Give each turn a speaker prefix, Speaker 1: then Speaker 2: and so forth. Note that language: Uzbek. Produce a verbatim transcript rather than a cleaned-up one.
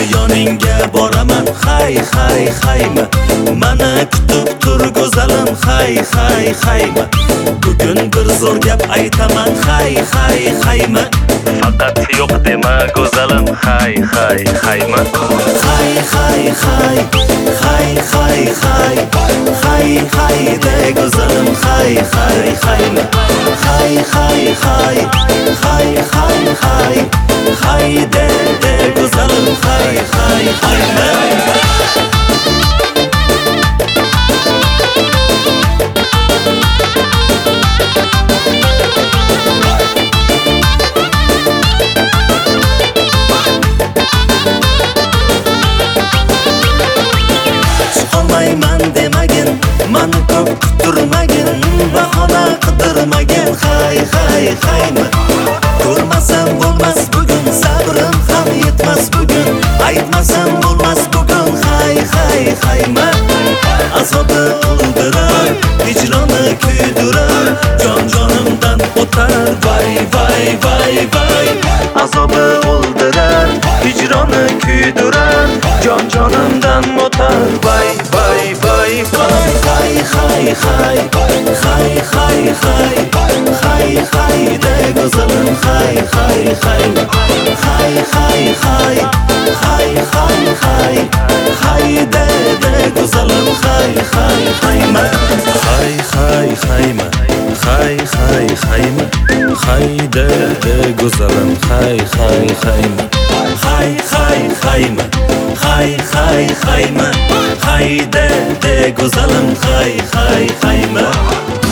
Speaker 1: yoningga boraman hay hay hayma mana kutib tur go'zalim hay hay hayma bugun bir zo'r gap aytaman hay hay hayma faqat yo'q dema go'zalim hay hay hayma hay hay hay hay hay hay hay hay de go'zalim hay hay hayma hay hay hay hay hay hay hay de de go'zalim hay hay hayma Mani ko'p kuturmagin, bahona qidirmagin hay hay hayma ko'rmasam bo'lmas bugun sabrim ham yetmas bugun aytmasam bo'lmas bugun hay hay hayma azobi o'ldirar hijroni kuydirar jon jonimdan o'tar vay vay vay vay azobi o'ldirar hijroni kuydirar jon jonimdan o'tar vay vay vay vay hay hay hay hay hay hay hay hay de go'zalim hay hay hay hay hay hay hay hay hay hay de de go'zalim hay hay hayma hay hay hayma hay hay hayma hay de de go'zalim hay hay hayma hay hay hayma hay hay hayma hay de de go'zalim hay hay hayma